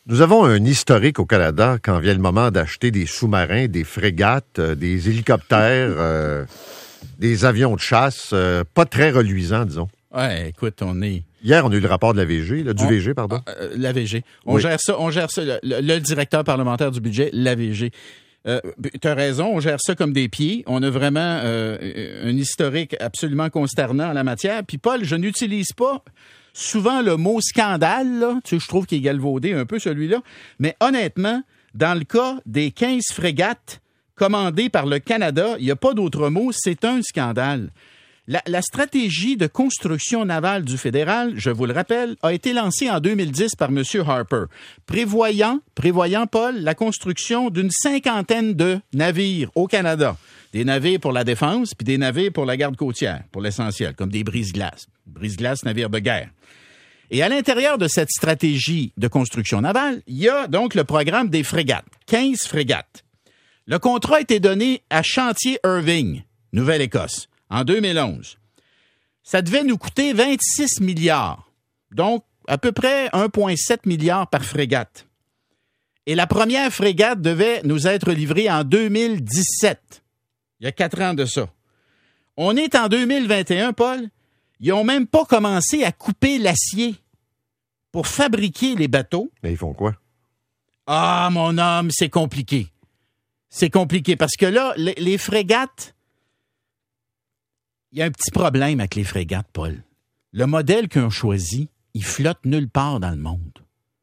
Nous avons un historique au Canada quand vient le moment d'acheter des sous-marins, des frégates, des hélicoptères, des avions de chasse, pas très reluisants, disons. Ouais, écoute, on est... Hier, on a eu le rapport de la VG, VG, pardon. La VG. On gère ça. Le directeur parlementaire du budget, la VG. Tu as raison, on gère ça comme des pieds. On a vraiment un historique absolument consternant en la matière. Puis Paul, je n'utilise pas souvent le mot scandale, là. Tu sais, je trouve qu'il est galvaudé un peu celui-là. Mais honnêtement, dans le cas des 15 frégates commandées par le Canada, il n'y a pas d'autre mot, c'est un scandale. La stratégie de construction navale du fédéral, je vous le rappelle, a été lancée en 2010 par M. Harper, prévoyant, Paul, la construction d'une 50aine de navires au Canada. Des navires pour la défense, puis des navires pour la garde côtière, pour l'essentiel, comme des brise-glaces. Brise-glaces, navires de guerre. Et à l'intérieur de cette stratégie de construction navale, il y a donc le programme des frégates, 15 frégates. Le contrat a été donné à Chantier Irving, Nouvelle-Écosse, en 2011. Ça devait nous coûter 26 milliards, donc à peu près 1,7 milliard par frégate. Et la première frégate devait nous être livrée en 2017. Il y a 4 ans de ça. On est en 2021, Paul. Ils n'ont même pas commencé à couper l'acier pour fabriquer les bateaux. Mais ils font quoi? Ah, mon homme, c'est compliqué. C'est compliqué parce que là, les frégates... Il y a un petit problème avec les frégates, Paul. Le modèle qu'ils ont choisi, il flotte nulle part dans le monde.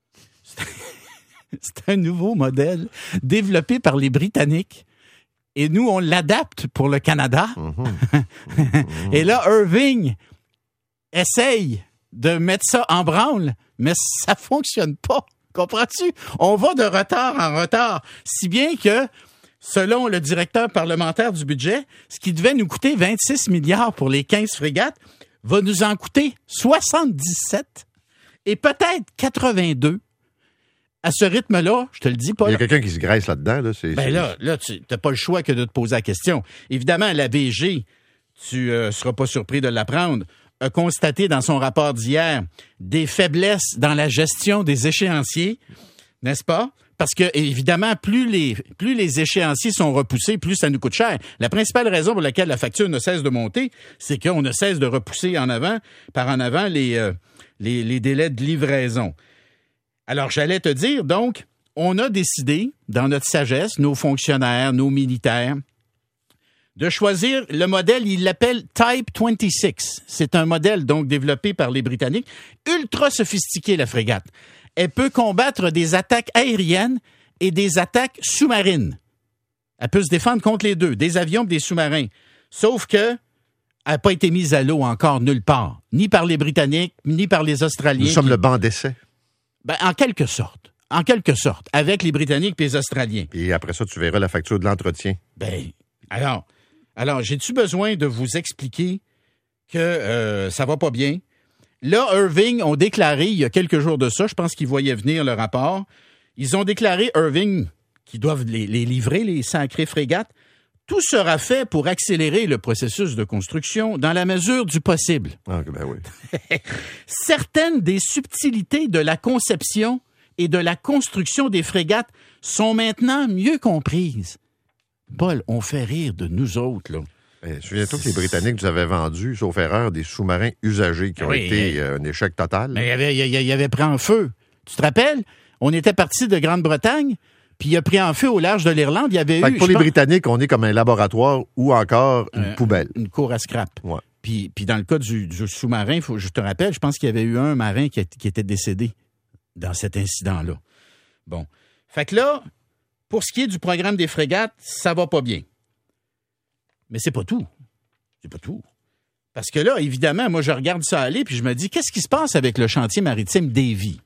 C'est un nouveau modèle développé par les Britanniques. Et nous, on l'adapte pour le Canada. Et là, Irving essaye de mettre ça en branle, mais ça fonctionne pas. Comprends-tu? On va de retard en retard. Si bien que, selon le directeur parlementaire du budget, ce qui devait nous coûter 26 milliards pour les 15 frégates va nous en coûter 77 et peut-être 82. À ce rythme-là, je te le dis, Paul. Il y a quelqu'un qui se graisse là-dedans. Là, tu n'as pas le choix que de te poser la question. Évidemment, la VG, tu seras pas surpris de l'apprendre, a constaté dans son rapport d'hier des faiblesses dans la gestion des échéanciers, n'est-ce pas? Parce que, évidemment, plus les échéanciers sont repoussés, plus ça nous coûte cher. La principale raison pour laquelle la facture ne cesse de monter, c'est qu'on ne cesse de repousser par en avant les délais de livraison. Alors, j'allais te dire, donc, on a décidé, dans notre sagesse, nos fonctionnaires, nos militaires, de choisir le modèle, ils l'appellent Type 26. C'est un modèle, donc, développé par les Britanniques, ultra sophistiqué, la frégate. Elle peut combattre des attaques aériennes et des attaques sous-marines. Elle peut se défendre contre les deux, des avions et des sous-marins. Sauf que elle n'a pas été mise à l'eau encore nulle part, ni par les Britanniques, ni par les Australiens. Nous sommes le banc d'essai. Ben, en quelque sorte, avec les Britanniques et les Australiens. Et après ça, tu verras la facture de l'entretien. Ben, alors, j'ai-tu besoin de vous expliquer que ça va pas bien? Là, Irving ont déclaré, il y a quelques jours de ça, je pense qu'ils voyaient venir le rapport, ils ont déclaré, Irving, qu'ils doivent les livrer, les sacrées frégates. Tout sera fait pour accélérer le processus de construction dans la mesure du possible. Ah, ben oui. Certaines des subtilités de la conception et de la construction des frégates sont maintenant mieux comprises. Paul, on fait rire de nous autres, là. Souviens-toi que les Britanniques nous avaient vendu, sauf erreur, des sous-marins usagés qui ont été un échec total. Mais il avait pris en feu. Tu te rappelles? On était parti de Grande-Bretagne, puis il a pris en feu au large de l'Irlande. Il y avait pour les Britanniques, on est comme un laboratoire ou encore une poubelle. Une cour à scrap. Ouais. Puis dans le cas du sous-marin, je te rappelle, je pense qu'il y avait eu un marin qui était décédé dans cet incident-là. Bon. Fait que là, pour ce qui est du programme des frégates, ça va pas bien. Mais c'est pas tout. C'est pas tout. Parce que là, évidemment, moi, je regarde ça aller puis je me dis, qu'est-ce qui se passe avec le chantier maritime Davy?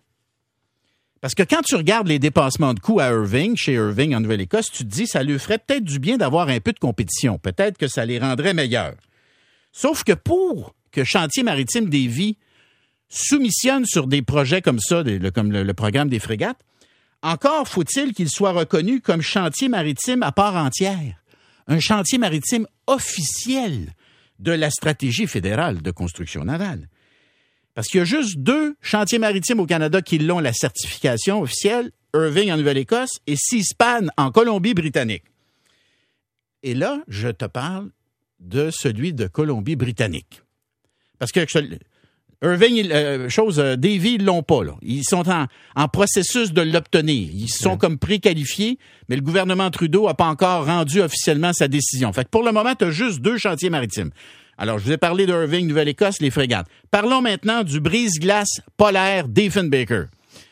Parce que quand tu regardes les dépassements de coûts à Irving, chez Irving en Nouvelle-Écosse, tu te dis, ça lui ferait peut-être du bien d'avoir un peu de compétition. Peut-être que ça les rendrait meilleurs. Sauf que pour que Chantier maritime Davy soumissionne sur des projets comme ça, comme le programme des frégates, encore faut-il qu'il soit reconnu comme chantier maritime à part entière. Un chantier maritime officiel de la stratégie fédérale de construction navale. Parce qu'il y a juste 2 chantiers maritimes au Canada qui l'ont la certification officielle, Irving en Nouvelle-Écosse et Seaspan en Colombie-Britannique. Et là, je te parle de celui de Colombie-Britannique. Parce que Irving, Davy, ils l'ont pas, là. Ils sont en processus de l'obtenir. Ils sont comme préqualifiés, mais le gouvernement Trudeau n'a pas encore rendu officiellement sa décision. Fait que pour le moment, tu as juste 2 chantiers maritimes. Alors, je vous ai parlé d'Irving, Nouvelle-Écosse, les frégates. Parlons maintenant du brise-glace polaire Diefenbaker.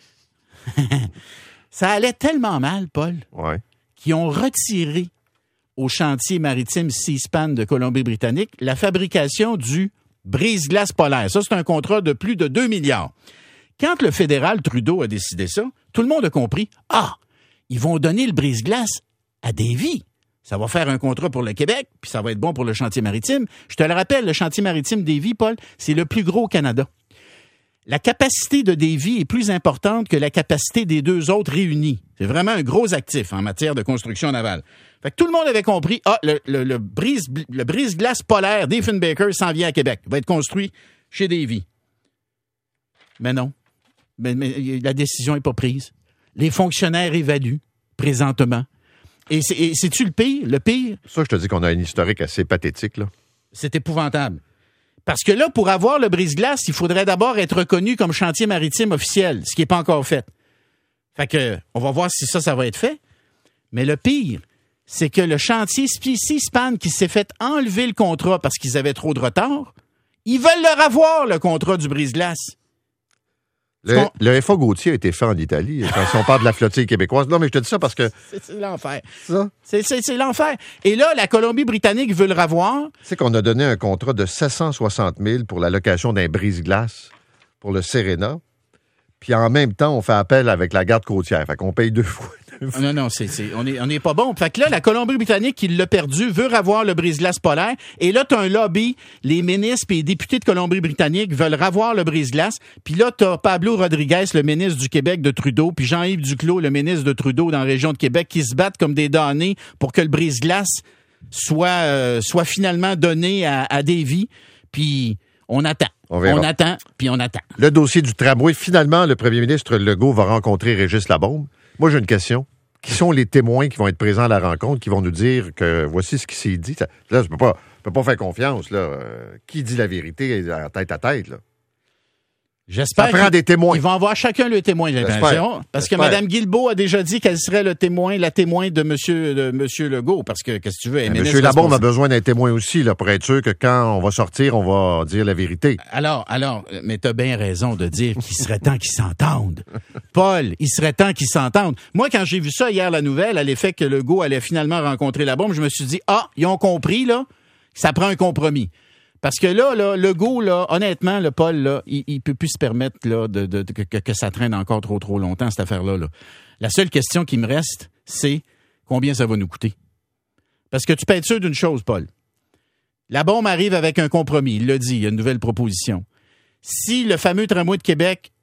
Ça allait tellement mal, Paul, qu'ils ont retiré au chantier maritime Seaspan de Colombie-Britannique la fabrication du brise-glace polaire. Ça, c'est un contrat de plus de 2 milliards. Quand le fédéral Trudeau a décidé ça, tout le monde a compris, ils vont donner le brise-glace à Davy. Ça va faire un contrat pour le Québec, puis ça va être bon pour le chantier maritime. Je te le rappelle, le chantier maritime Davy, Paul, c'est le plus gros au Canada. La capacité de Davy est plus importante que la capacité des 2 autres réunis. C'est vraiment un gros actif en matière de construction navale. Fait que tout le monde avait compris, le brise-glace polaire Diefenbaker s'en vient à Québec. Il va être construit chez Davy. Mais non. Mais la décision n'est pas prise. Les fonctionnaires évaluent présentement. Et c'est-tu le pire? Le pire? Ça, je te dis qu'on a une historique assez pathétique, là. C'est épouvantable. Parce que là, pour avoir le brise-glace, il faudrait d'abord être reconnu comme chantier maritime officiel, ce qui n'est pas encore fait. Fait que, on va voir si ça va être fait. Mais le pire, c'est que le chantier Seaspan qui s'est fait enlever le contrat parce qu'ils avaient trop de retard, ils veulent leur avoir, le contrat du brise-glace. Le FA Gauthier a été fait en Italie, quand on parle de la flottille québécoise. Non, mais je te dis ça parce que... C'est l'enfer. Ça? C'est l'enfer. Et là, la Colombie-Britannique veut le revoir. Tu sais qu'on a donné un contrat de 760 000 pour la location d'un brise-glace pour le Serena. Puis en même temps, on fait appel avec la garde côtière. Fait qu'on paye 2 fois. Non, on n'est pas bon. Fait que là, la Colombie-Britannique, qui l'a perdu, veut revoir le brise-glace polaire. Et là, tu as un lobby. Les ministres et les députés de Colombie-Britannique veulent revoir le brise-glace. Puis là, tu as Pablo Rodriguez, le ministre du Québec de Trudeau, puis Jean-Yves Duclos, le ministre de Trudeau dans la région de Québec, qui se battent comme des damnés pour que le brise-glace soit finalement donné à Davy. Puis on attend. On attend, puis on attend. Le dossier du tramway, finalement, le premier ministre Legault va rencontrer Régis Labaume. Moi, j'ai une question. Qui sont les témoins qui vont être présents à la rencontre, qui vont nous dire que voici ce qui s'est dit? Là, je peux pas faire confiance. Là. Qui dit la vérité en tête à tête? Là? J'espère ça prend des témoins. Ils vont avoir chacun le témoin, j'ai l'impression. Parce que Mme Guilbeault a déjà dit qu'elle serait la témoin de M. Legault. Parce que, qu'est-ce que tu veux? M. Labaume a besoin d'un témoin aussi, là, pour être sûr que quand on va sortir, on va dire la vérité. Alors, mais t'as bien raison de dire qu'il serait temps qu'ils s'entendent. Paul, il serait temps qu'ils s'entendent. Moi, quand j'ai vu ça hier, la nouvelle, à l'effet que Legault allait finalement rencontrer Labaume, je me suis dit, ils ont compris, là, ça prend un compromis. Parce que là, Legault, là, honnêtement, le Paul, là, il peut plus se permettre là, que ça traîne encore trop longtemps, cette affaire-là. Là. La seule question qui me reste, c'est combien ça va nous coûter. Parce que tu peux être sûr d'une chose, Paul. La bombe arrive avec un compromis. Il l'a dit, il y a une nouvelle proposition. Si le fameux tramway de Québec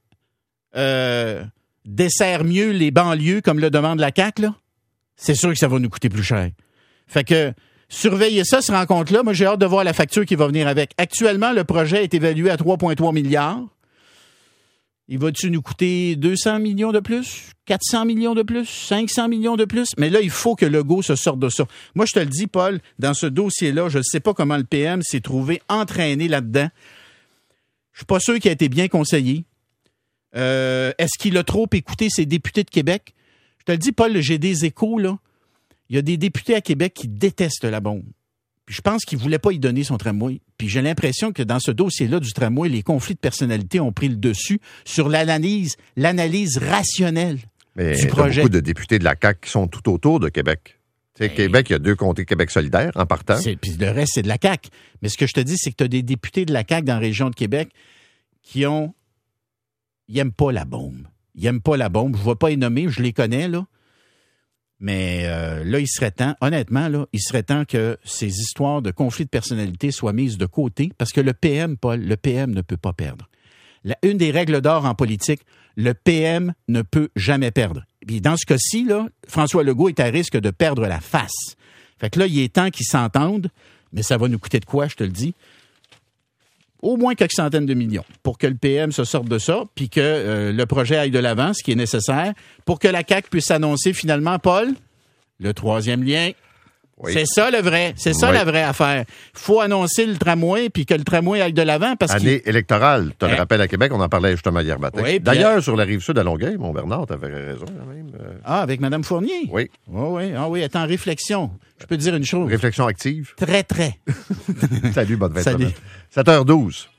dessert mieux les banlieues, comme le demande la CAQ, là, c'est sûr que ça va nous coûter plus cher. Fait que surveillez ça, ce rencontre-là. Moi, j'ai hâte de voir la facture qui va venir avec. Actuellement, le projet est évalué à 3,3 milliards. Il va-tu nous coûter 200 millions de plus? 400 millions de plus? 500 millions de plus? Mais là, il faut que Legault se sorte de ça. Moi, je te le dis, Paul, dans ce dossier-là, je ne sais pas comment le PM s'est trouvé entraîné là-dedans. Je suis pas sûr qu'il a été bien conseillé. Est-ce qu'il a trop écouté ses députés de Québec? Je te le dis, Paul, j'ai des échos, là. Il y a des députés à Québec qui détestent la bombe. Puis je pense qu'ils ne voulaient pas y donner son tramway. Puis j'ai l'impression que dans ce dossier-là du tramway, les conflits de personnalité ont pris le dessus sur l'analyse rationnelle du projet. Il y a beaucoup de députés de la CAQ qui sont tout autour de Québec. Tu sais, Québec, il y a 2 comtés Québec solidaire en partant. Puis le reste, c'est de la CAQ. Mais ce que je te dis, c'est que tu as des députés de la CAQ dans la région de Québec qui ils n'aiment pas la bombe. Ils n'aiment pas la bombe. Je ne vais pas les nommer, je les connais, là. Mais là, il serait temps, honnêtement, là, il serait temps que ces histoires de conflits de personnalité soient mises de côté parce que le PM, Paul, le PM ne peut pas perdre. Une des règles d'or en politique, le PM ne peut jamais perdre. Puis dans ce cas-ci, là, François Legault est à risque de perdre la face. Fait que là, il est temps qu'ils s'entendent, mais ça va nous coûter de quoi, je te le dis? au moins quelques centaines de millions pour que le PM se sorte de ça, puis que le projet aille de l'avant, ce qui est nécessaire, pour que la CAQ puisse annoncer finalement, Paul, le 3e lien. Oui. C'est ça le vrai. C'est ça la vraie affaire. Il faut annoncer le tramway puis que le tramway aille de l'avant parce Année électorale. Tu te rappelles à Québec, on en parlait justement hier matin. Oui, d'ailleurs, sur la Rive-Sud à Longueuil, mon Bernard, tu avais raison quand même. Ah, avec Mme Fournier? Oui. Oui. Ah oui, elle est en réflexion. Je peux te dire une chose. Réflexion active? Très. Salut, bonne fin de Salut. semaine. 7h12.